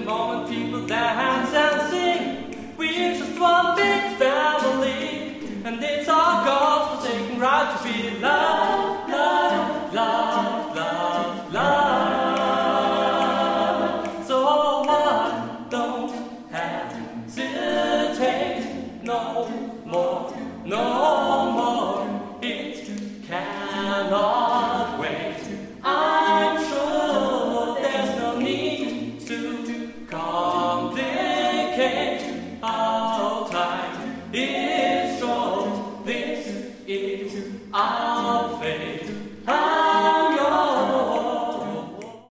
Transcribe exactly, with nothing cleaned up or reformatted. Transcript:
moment people dance and sing. We're just one big family, and it's our God-forsaken right to be loved.